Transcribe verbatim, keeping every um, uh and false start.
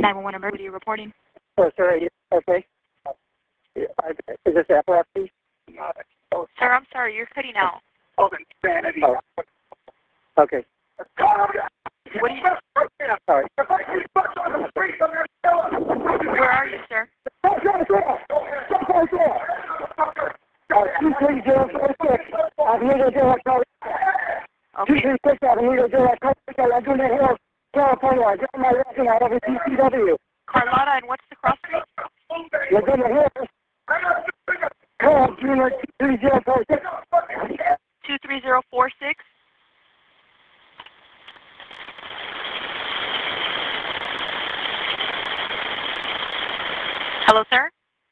nine one one emergency reporting. Oh, sir, are you okay? Is this epilepsy? Sir, I'm sorry, you're cutting out. Oh, okay. What do you... Sorry. Where are you, sir? Uh, two three zero four six, Avenida de la Carrera. two Okay. three six, Avenida de la Carrera, Laguna Hills, California. I got my record out of a T C W. Carlotta, and what's the cross street? Laguna Hills, call Junior two three zero four six.